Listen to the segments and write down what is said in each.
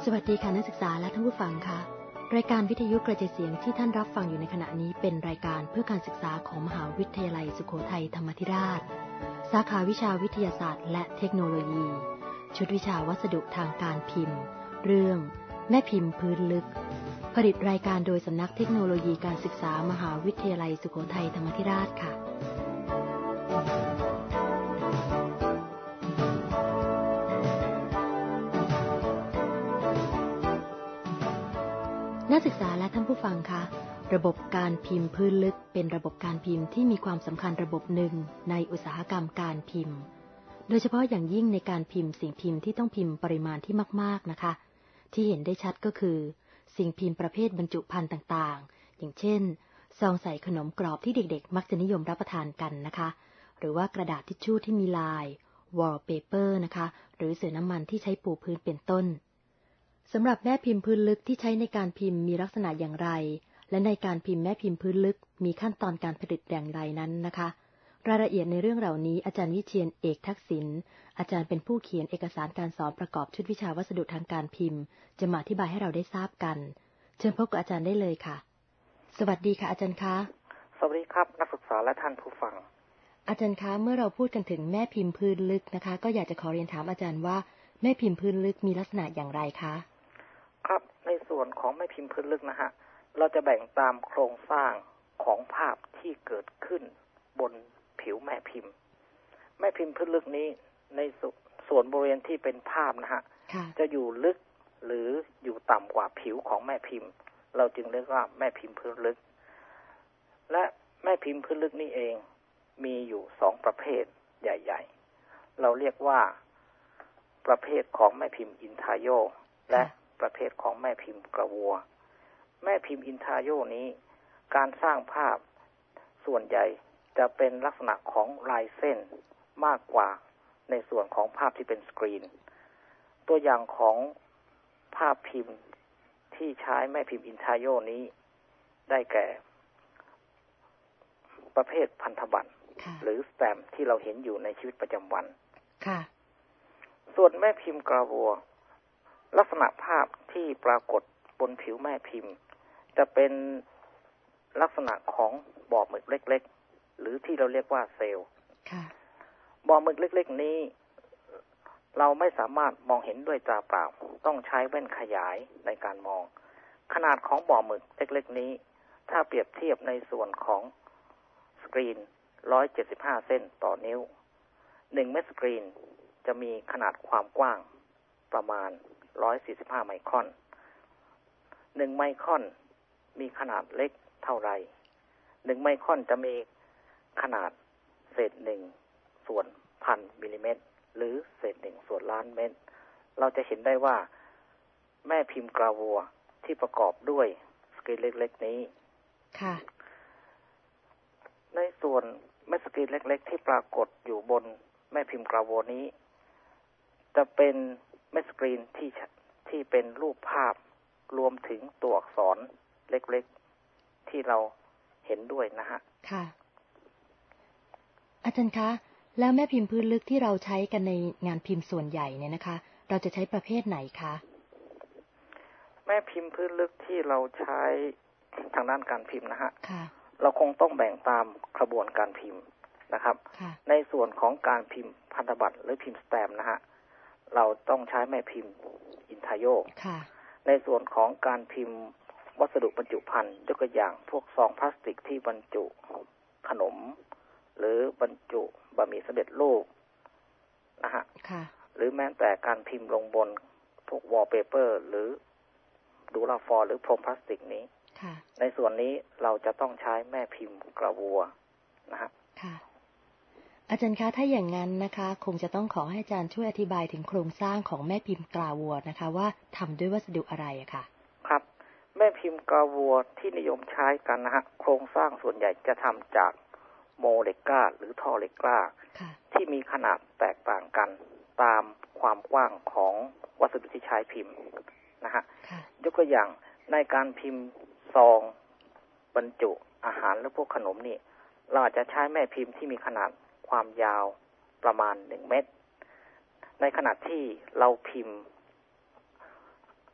สวัสดีค่ะนักศึกษาและท่านผู้ฟังค่ะรายการวิทยุกระจายเสียงที่ท่านรับฟังอยู่ในขณะนี้เป็นรายการเพื่อการศึกษาของมหาวิทยาลัยสุโขทัยธรรมาธิราชสาขาวิชาวิทยาศาสตร์และเทคโนโลยีชุดวิชาวัสดุทางการพิมพ์เรื่องแม่พิมพ์พื้นลึกผลิตรายการโดยสำนักเทคโนโลยีการศึกษามหาวิทยาลัยสุโขทัยธรรมาธิราชค่ะนักศึกษาและท่านผู้ฟังคะระบบการพิมพ์พื้นลึกเป็นระบบการพิมพ์ที่มีความสำคัญระบบหนึ่งในอุตสาหกรรมการพิมพ์โดยเฉพาะอย่างยิ่งในการพิมพ์สิ่งพิมพ์ที่ต้องพิมพ์ปริมาณที่มากๆนะคะที่เห็นได้ชัดก็คือสิ่งพิมพ์ประเภทบรรจุภัณฑ์ต่างๆอย่างเช่นซองใส่ขนมกรอบที่เด็กๆมักจะนิยมรับประทานกันนะคะหรือว่ากระดาษทิชชู่ที่มีลายวอลเปเปอร์นะคะหรือเสื่อน้ำมันที่ใช้ปูพื้นเป็นต้นสำหรับแม่พิมพ์พื้นลึกที่ใช้ในการพิมพ์มีลักษณะอย่างไรและในการพิมพ์แม่พิมพ์พื้นลึกมีขั้นตอนการผลิตอย่างไรนั้นนะคะรายละเอียดในเรื่องเหล่านี้อาจารย์วิเชียรเอกทักษิณอาจารย์เป็นผู้เขียนเอกสารการสอนประกอบชุดวิชาวัสดุทางการพิมพ์จะมาอธิบายให้เราได้ทราบกันเชิญพบกับอาจารย์ได้เลยค่ะสวัสดีค่ะอาจารย์คะสวัสดีครับนักศึกษาและท่านผู้ฟังอาจารย์คะเมื่อเราพูดกันถึงแม่พิมพ์พื้นลึกนะคะก็อยากจะขอเรียนถามอาจารย์ว่าแม่พิมพ์พื้นลึกมีลักษณะอย่างไรคะครับในส่วนของแม่พิมพ์พื้นลึกนะฮะเราจะแบ่งตามโครงสร้างของภาพที่เกิดขึ้นบนผิวแม่พิมพ์พื้นลึกนี้ในส่วนบริเวณที่เป็นภาพนะฮะจะอยู่ลึกหรืออยู่ต่ำกว่าผิวของแม่พิมพ์เราจึงเรียกว่าแม่พิมพ์พื้นลึกและแม่พิมพ์พื้นลึกนี้เองมีอยู่2ประเภทใหญ่ๆเราเรียกว่าประเภทของแม่พิมพ์อินทาโยและประเภทของแม่พิมพ์กระวัวแม่พิมพ์อินทาโยนี้การสร้างภาพส่วนใหญ่จะเป็นลักษณะของลายเส้นมากกว่าในส่วนของภาพที่เป็นสกรีนตัวอย่างของภาพพิมพ์ที่ใช้แม่พิมพ์อินทาโยนี้ได้แก่ประเภทพันธบัตรหรือสแตมป์ที่เราเห็นอยู่ในชีวิตประจำวันส่วนแม่พิมพ์กระวัวลักษณะภาพที่ปรากฏบนผิวแม่พิมพ์จะเป็นลักษณะของบ่อหมึกเล็กๆหรือที่เราเรียกว่าเซลล์บ่อหมึกเล็กๆนี้เราไม่สามารถมองเห็นด้วยตาเปล่าต้องใช้แว่นขยายในการมองขนาดของบ่อหมึกเล็กๆนี้ถ้าเปรียบเทียบในส่วนของสกรีน175เส้นต่อนิ้ว1เม็ดสกรีนจะมีขนาดความกว้างประมาณ145ไมครอน1ไมครอนมีขนาดเล็กเท่าไร1ไมครอนจะมีขนาดเศษ1ส่วนพันมิลลิเมตรหรือเศษ1ส่วนล้านเมตรเราจะเห็นได้ว่าแม่พิมพ์กราวัวที่ประกอบด้วยสกรีนเล็กๆนี้ในส่วนแม่สกรีนเล็กๆที่ปรากฏอยู่บนแม่พิมพ์กราวัวนี้จะเป็นแม่สกรีนที่เป็นรูปภาพรวมถึงตัวอักษรเล็กๆที่เราเห็นด้วยนะฮะค่ะอาจารย์คะแล้วแม่พิมพ์พื้นลึกที่เราใช้กันในงานพิมพ์ส่วนใหญ่เนี่ยนะคะเราจะใช้ประเภทไหนคะแม่พิมพ์พื้นลึกที่เราใช้ทางด้านการพิมพ์นะฮะเราคงต้องแบ่งตามกระบวนการพิมพ์นะครับในส่วนของการพิมพ์พันธบัตรหรือพิมพ์สแตมป์นะฮะเราต้องใช้แม่พิมพ์อินทาโยในส่วนของการพิมพ์วัสดุบรรจุภัณฑ์ยกตัวอย่างพวกซองพลาสติกที่บรรจุขนมหรือบรรจุบะหมี่สำเร็จรูปนะฮะหรือแม้แต่การพิมพ์ลงบนพวกวอลเปเปอร์หรือดูราฟอร์หรือพรมพลาสติกนี้ในส่วนนี้เราจะต้องใช้แม่พิมพ์กระวัวนะฮะอาจารย์คะถ้าอย่างนั้นนะคะคงจะต้องขอให้อาจารย์ช่วยอธิบายถึงโครงสร้างของแม่พิมพ์กราวัวนะคะว่าทำด้วยวัสดุอะไรอะค่ะครับแม่พิมพ์กราวัวที่นิยมใช้กันนะฮะโครงสร้างส่วนใหญ่จะทำจากโมเลกุลาร์หรือท่อเหล็กกล้าที่มีขนาดแตกต่างกันตามความกว้างของวัสดุที่ใช้พิมพ์นะฮะยกตัวอย่างในการพิมพ์ซองบรรจุอาหารหรือพวกขนมนี่เราอาจจะใช้แม่พิมพ์ที่มีขนาดความยาวประมาณ1เมตรในขณะที่เราพิมพ์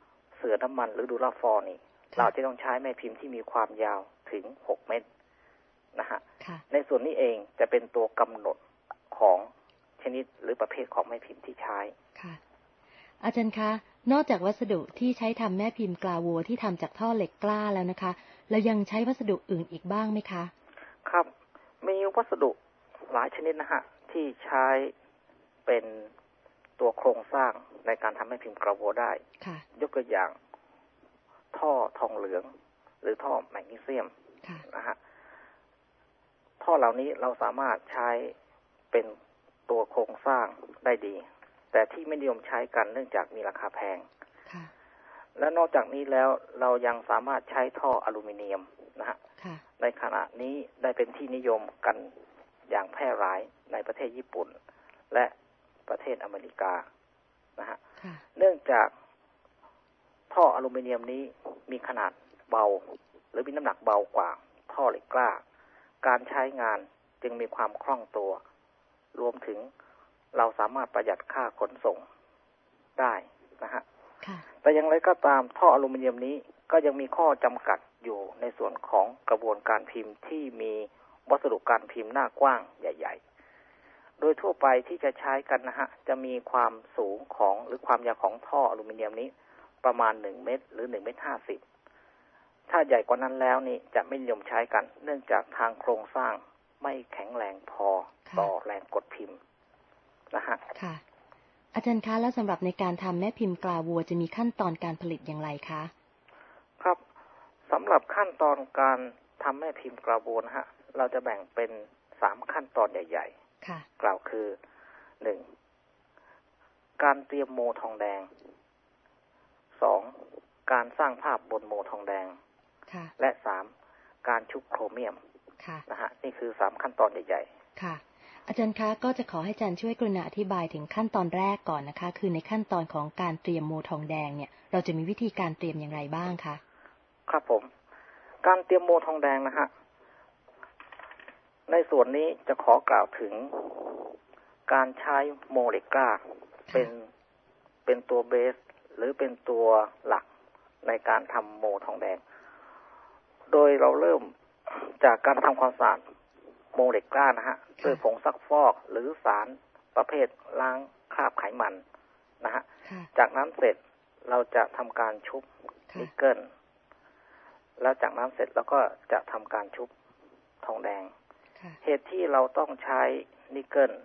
สือน้ำมันหรือดูราฟอร์นี่เราจะต้องใช้แม่พิมพ์ที่มีความยาวถึง6 เมตรนะฮะในส่วนนี้เองจะเป็นตัวกำหนดของชนิดหรือประเภทของแม่พิมพ์ที่ใช้ค่ะอาจารย์คะนอกจากวัสดุที่ใช้ทำแม่พิมพ์กลาวัวที่ทำจากท่อเหล็กกล้าแล้วนะคะเรายังใช้วัสดุอื่นอีกบ้างไหมคะครับมีวัสดุหลายชนิดนะฮะที่ใช้เป็นตัวโครงสร้างในการทำแม่พิมพ์กลาวัวได้ยกตัวอย่างท่อทองเหลืองหรือท่อแมกนีเซียมนะฮะท่อเหล่านี้เราสามารถใช้เป็นตัวโครงสร้างได้ดีแต่ที่ไม่นิยมใช้กันเนื่องจากมีราคาแพงและนอกจากนี้แล้วเรายังสามารถใช้ท่ออลูมิเนียมนะฮะในขณะนี้ได้เป็นที่นิยมกันอย่างแพร่หลายในประเทศญี่ปุ่นและประเทศอเมริกานะฮะเนื่องจากท่ออลูมิเนียมนี้มีขนาดเบาหรือมีน้ำหนักเบากว่าท่อเหล็กกล้าการใช้งานจึงมีความคล่องตัวรวมถึงเราสามารถประหยัดค่าขนส่งได้นะฮะแต่อย่างไรก็ตามท่ออลูมิเนียมนี้ก็ยังมีข้อจำกัดอยู่ในส่วนของกระบวนการพิมพ์ที่มีวัสดุการพิมพ์หน้ากว้างใหญ่ๆโดยทั่วไปที่จะใช้กันนะฮะจะมีความสูงของหรือความยาวของท่ออลูมิเนียมนี้ประมาณ1 เมตรหรือ1.50 เมตรถ้าใหญ่กว่านั้นแล้วนี่จะไม่นิยมใช้กันเนื่องจากทางโครงสร้างไม่แข็งแรงพอต่อแรงกดพิมพ์นะฮะค่ะอาจารย์คะแล้วสำหรับในการทำแม่พิมพ์กลาวัวจะมีขั้นตอนการผลิตอย่างไรคะครับสำหรับขั้นตอนการทำแม่พิมพ์กลาวัวนะฮะเราจะแบ่งเป็น3 ขั้นตอนใหญ่ๆกล่าวคือ 1. การเตรียมโมทองแดง 2. การสร้างภาพบนโมทองแดงและ 3. การชุบโครเมียมนะฮะนี่คือ3 ขั้นตอนใหญ่ๆค่ะอาจารย์คะก็จะขอให้อาจารย์ช่วยกรุณาอธิบายถึงขั้นตอนแรกก่อนนะคะคือในขั้นตอนของการเตรียมโมทองแดงเนี่ยเราจะมีวิธีการเตรียมอย่างไรบ้างคะครับผมการเตรียมโมทองแดงนะฮะในส่วนนี้จะขอกล่าวถึงการใช้โมเหล็กกล้าเป็นตัวเบสหรือเป็นตัวหลักในการทำโมทองแดงโดยเราเริ่มจากการทำความสะอาดโมเหล็กกล้านะฮะด้วยผงซักฟอกหรือสารประเภทล้างคราบไขมันนะฮะจากนั้นเสร็จเราจะทำการชุบนิกเกิลแล้วจากนั้นเสร็จแล้วก็จะทำการชุบทองแดงเหตุที่เราต้องใช้นิกเกิล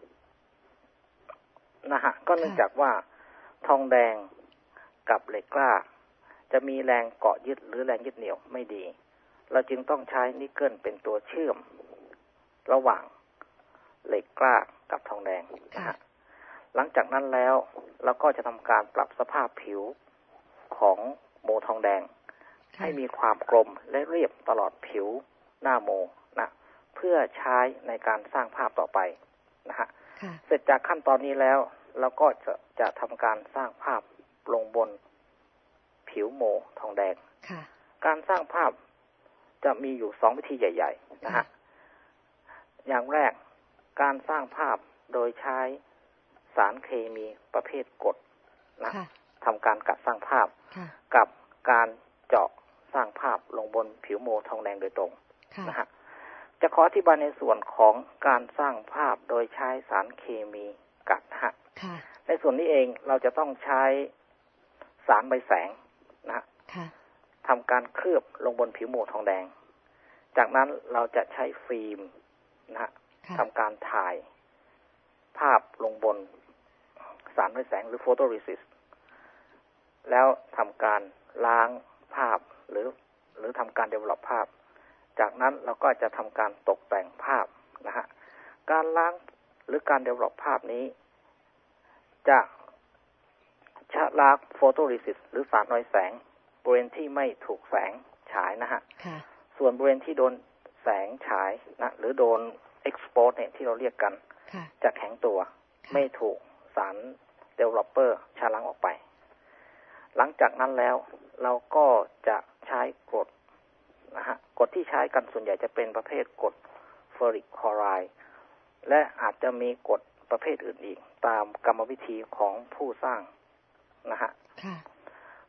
นะฮะก็เนื่องจากว่าทองแดงกับเหล็กกล้าจะมีแรงเกาะยึดหรือแรงยึดเหนี่ยวไม่ดีเราจึงต้องใช้นิกเกิลเป็นตัวเชื่อมระหว่างเหล็กกล้ากับทองแดงนะฮะหลังจากนั้นแล้วเราก็จะทำการปรับสภาพผิวของโมทองแดงให้มีความกลมและเรียบตลอดผิวหน้าโมนะเพื่อใช้ในการสร้างภาพต่อไปนะฮะเสร็จจากขั้นตอนนี้แล้วเราก็จะทำการสร้างภาพลงบนผิวโมทองแดงการสร้างภาพจะมีอยู่2 วิธีใหญ่ๆนะฮะอย่างแรกการสร้างภาพโดยใช้สารเคมีประเภทกรดนะทำการกัดสร้างภาพกับการเจาะสร้างภาพลงบนผิวโมทองแดงโดยตรงนะฮะจะขออธิบายในส่วนของการสร้างภาพโดยใช้สารเคมีกัดฮะในส่วนนี้เองเราจะต้องใช้สารใบแสงนะทำการเคลือบลงบนผิวโมทองแดงจากนั้นเราจะใช้ฟิล์มนะฮะทำการถ่ายภาพลงบนสารใบแสงหรือโฟโตเรซิสต์แล้วทำการล้างภาพหรือทำการ develop ภาพจากนั้นเราก็จะทำการตกแต่งภาพนะฮะการล้างหรือการ develop ภาพนี้จะชะล้างโฟโตเรซิสต์หรือสารน้อยแสงบริเวณที่ไม่ถูกแสงฉายนะฮะส่วนบริเวณที่โดนแสงฉายนะหรือโดน expose เนี่ยที่เราเรียกกันจะแข็งตัวไม่ถูกสาร developer ชะล้างออกไปหลังจากนั้นแล้วเราก็จะใช้กรดนะฮะกรดที่ใช้กันส่วนใหญ่จะเป็นประเภทกรดเฟอริกคลอไรด์และอาจจะมีกรดประเภทอื่นอีกตามกรรมวิธีของผู้สร้างนะฮะ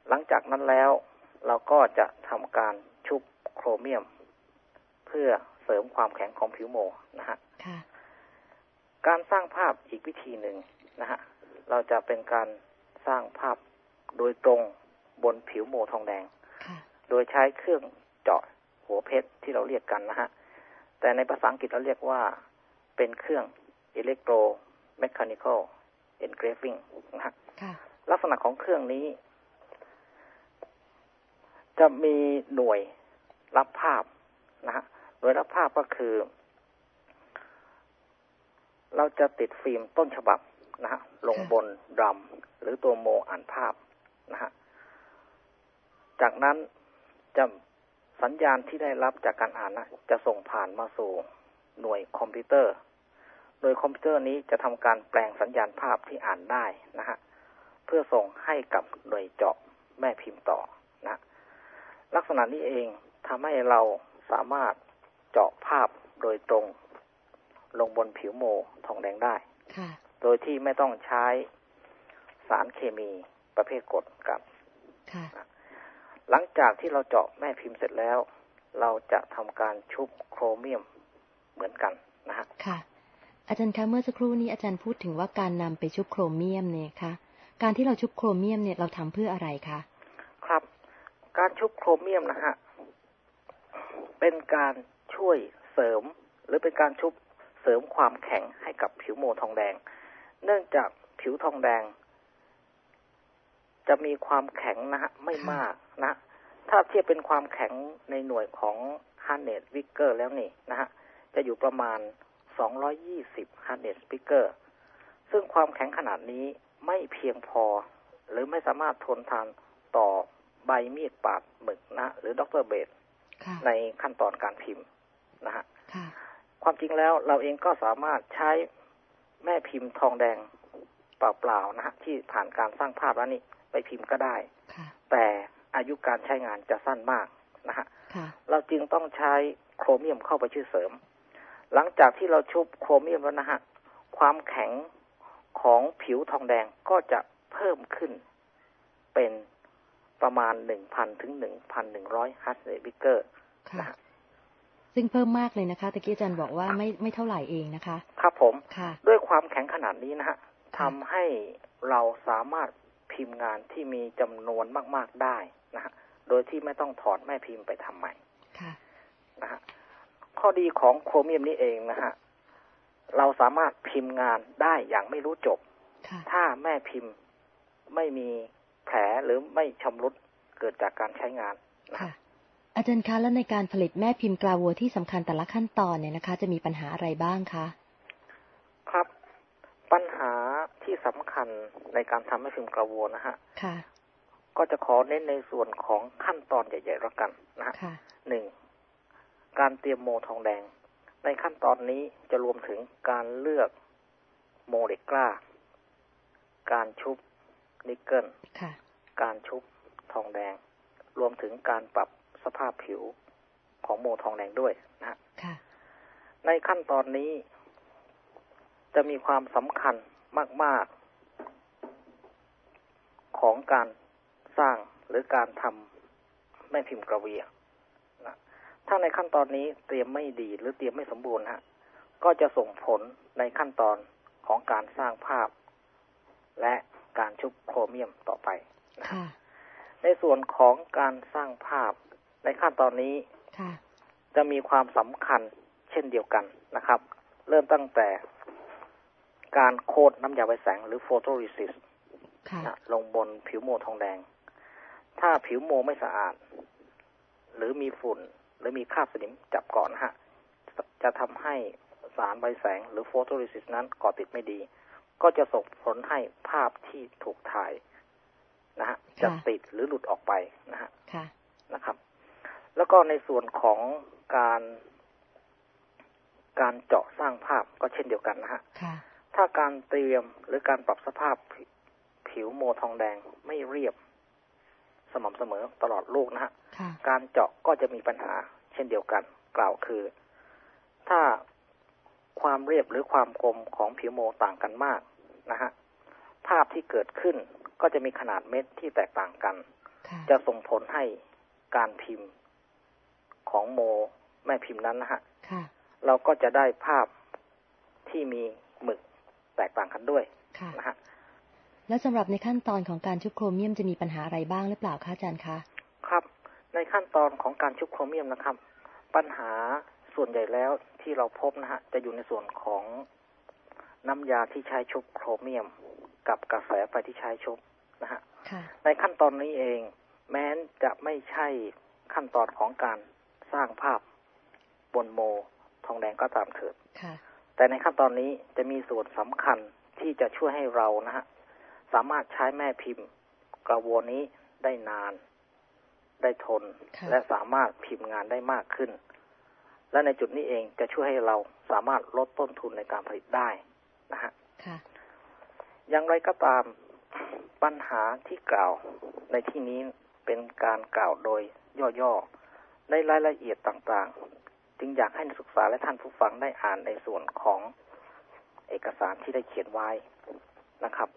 หลังจากนั้นแล้วเราก็จะทำการชุบโครเมียมเพื่อเสริมความแข็งของผิวโมนะฮะการสร้างภาพอีกวิธีหนึ่งนะฮะเราจะเป็นการสร้างภาพโดยตรงบนผิวโมทองแดงโดยใช้เครื่องเจาะหัวเพชรที่เราเรียกกันนะฮะแต่ในภาษาอังกฤษเราเรียกว่าเป็นเครื่อง electromechanical engraving นะฮะลักษณะของเครื่องนี้จะมีหน่วยรับภาพนะฮะหน่วยรับภาพก็คือเราจะติดฟิล์มต้นฉบับนะฮะลงบนดรัมหรือตัวโมอ่านภาพนะฮะจากนั้นจะสัญญาณที่ได้รับจากการอ่านนะจะส่งผ่านมาสู่หน่วยคอมพิวเตอร์โดยคอมพิวเตอร์นี้จะทำการแปลงสัญญาณภาพที่อ่านได้นะฮะเพื่อส่งให้กับหน่วยเจาะแม่พิมพ์ต่อนะลักษณะนี้เองทำให้เราสามารถเจาะภาพโดยตรงลงบนผิวโมทองแดงได้โดยที่ไม่ต้องใช้สารเคมีประเภทกรดกันหลังจากที่เราเจาะแม่พิมพ์เสร็จแล้วเราจะทำการชุบโครเมียมเหมือนกันนะฮะค่ะอาจารย์คะเมื่อสักครู่นี้อาจารย์พูดถึงว่าการนำไปชุบโครเมียมเนี่ยคะการที่เราชุบโครเมียมเนี่ยเราทำเพื่ออะไรคะครับการชุบโครเมียมนะฮะเป็นการช่วยเสริมหรือเป็นการชุบเสริมความแข็งให้กับผิวโมทองแดงเนื่องจากผิวทองแดงจะมีความแข็งนะฮะไม่มากนะถ้าเทียบเป็นความแข็งในหน่วยของฮาร์เนตวิกเกอร์แล้วนี่นะฮะจะอยู่ประมาณ220ฮาร์เนตวิกเกอร์ซึ่งความแข็งขนาดนี้ไม่เพียงพอหรือไม่สามารถทนทานต่อใบมีดปาดหมึกนะหรือด็อกเตอร์เบดในขั้นตอนการพิมพ์นะฮะความจริงแล้วเราเองก็สามารถใช้แม่พิมพ์ทองแดงเปล่าๆนะฮะที่ผ่านการสร้างภาพแล้วนี่ไปพิมพ์ก็ได้แต่อายุการใช้งานจะสั้นมากนะฮะเราจึงต้องใช้โครเมียมเข้าไปช่วยเสริมหลังจากที่เราชุบโครเมียมแล้วนะฮะความแข็งของผิวทองแดงก็จะเพิ่มขึ้นเป็นประมาณ 1,000 ถึง 1,100 ฮัตต์วิกเกอร์นะฮะซึ่งเพิ่มมากเลยนะคะตะกี้อาจารย์บอกว่าไม่เท่าไหร่เองนะคะครับผมด้วยความแข็งขนาดนี้นะฮะทำให้เราสามารถพิมพ์งานที่มีจำนวนมากๆได้นะฮะโดยที่ไม่ต้องถอดแม่พิมพ์ไปทำใหม่นะฮะข้อดีของโครเมียมนี้เองนะฮะเราสามารถพิมพ์งานได้อย่างไม่รู้จบถ้าแม่พิมพ์ไม่มีแผลหรือไม่ชำรุดเกิดจากการใช้งานค่ะอาจารย์คะแล้วในการผลิตแม่พิมพ์กราวัวที่สำคัญแต่ละขั้นตอนเนี่ยนะคะจะมีปัญหาอะไรบ้างคะครับปัญหาที่สำคัญในการทำแม่พิมพ์กราวัวนะฮะก็จะขอเน้นในส่วนของขั้นตอนใหญ่ๆแล้วกันนะฮะ1การเตรียมโมทองแดงในขั้นตอนนี้จะรวมถึงการเลือกโมเหล็กกล้าการชุบนิกเกิลการชุบทองแดงรวมถึงการปรับสภาพผิวของโมทองแดงด้วยนะในขั้นตอนนี้จะมีความสำคัญมากๆของการสร้างหรือการทำแม่พิมพ์กราเวียนะถ้าในขั้นตอนนี้เตรียมไม่ดีหรือเตรียมไม่สมบูรณ์ก็จะส่งผลในขั้นตอนของการสร้างภาพและการชุบโครเมียมต่อไปนะในส่วนของการสร้างภาพในขั้นตอนนี้จะมีความสำคัญเช่นเดียวกันนะครับเริ่มตั้งแต่การโคดน้ำยาไวแสงหรือโฟโตเรซิสต์ลงบนผิวโมทองแดงถ้าผิวโมไม่สะอาดหรือมีฝุ่นหรือมีคราบสนิมจับเกาะจะทำให้สารไวแสงหรือโฟโตเรซิสต์นั้นเกาะติดไม่ดีก็จะส่งผลให้ภาพที่ถูกถ่ายนะฮะจะติดหรือหลุดออกไปนะฮะนะครับแล้วก็ในส่วนของการเจาะสร้างภาพก็เช่นเดียวกันนะฮะถ้าการเตรียมหรือการปรับสภาพผิวโมทองแดงไม่เรียบสม่ำเสมอตลอดลูกนะฮะการเจาะก็จะมีปัญหาเช่นเดียวกันกล่าวคือถ้าความเรียบหรือความคมของผิวโมต่างกันมากนะฮะภาพที่เกิดขึ้นก็จะมีขนาดเม็ดที่แตกต่างกันจะส่งผลให้การพิมพ์ของโมแม่พิมพ์นั้นนะฮะเราก็จะได้ภาพที่มีหมึกแตกต่างกันด้วยนะฮะแล้วสำหรับในขั้นตอนของการชุบโครเมียมจะมีปัญหาอะไรบ้างหรือเปล่าคะอาจารย์คะครับในขั้นตอนของการชุบโครเมียมนะครับปัญหาส่วนใหญ่แล้วที่เราพบนะฮะจะอยู่ในส่วนของน้ำยาที่ใช้ชุบโครเมียมกับกระแสไฟที่ใช้ชุบนะฮะในขั้นตอนนี้เองแม้จะไม่ใช่ขั้นตอนของการสร้างภาพบนโมทองแดงก็ตามเถิดแต่ในขั้นตอนนี้จะมีส่วนสำคัญที่จะช่วยให้เรานะฮะสามารถใช้แม่พิมพ์กระบวนนี้ได้นานได้ทนและสามารถพิมพ์งานได้มากขึ้นและในจุดนี้เองจะช่วยให้เราสามารถลดต้นทุนในการผลิตได้นะฮะอย่างไรก็ตามปัญหาที่กล่าวในที่นี้เป็นการกล่าวโดยย่อๆในรายละเอียดต่างๆจึงอยากให้นักศึกษาและท่านผู้ฟังได้อ่านในส่วนของเอกสารที่ได้เขียนไว้นะครับ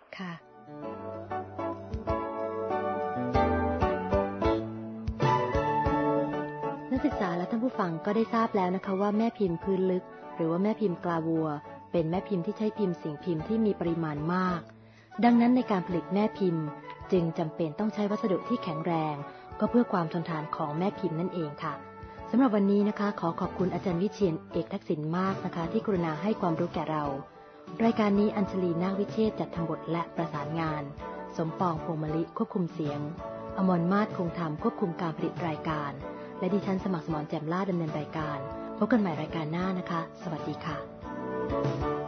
นักศึกษาและท่านผู้ฟังก็ได้ทราบแล้วนะคะว่าแม่พิมพ์พื้นลึกหรือว่าแม่พิมพ์กลาวัวเป็นแม่พิมพ์ที่ใช้พิมพ์สิ่งพิมพ์ที่มีปริมาณมากดังนั้นในการผลิตแม่พิมพ์จึงจำเป็นต้องใช้วัสดุที่แข็งแรงก็เพื่อความทนทานของแม่พิมพ์นั่นเองค่ะสำหรับวันนี้นะคะขอขอบคุณอาจารย์วิเชียร เอกทักษิณมากนะคะที่กรุณาให้ความรู้แก่เรารายการนี้อัญชลีนาควิเชษฐ์จัดทำบทและประสานงานสมปองพวงมลิควบคุมเสียงอมรมาศคงธรรมควบคุมการผลิตรายการและดิฉันสมัครสมรแจ่มล่าดำเนินรายการพบกันใหม่รายการหน้านะคะสวัสดีค่ะ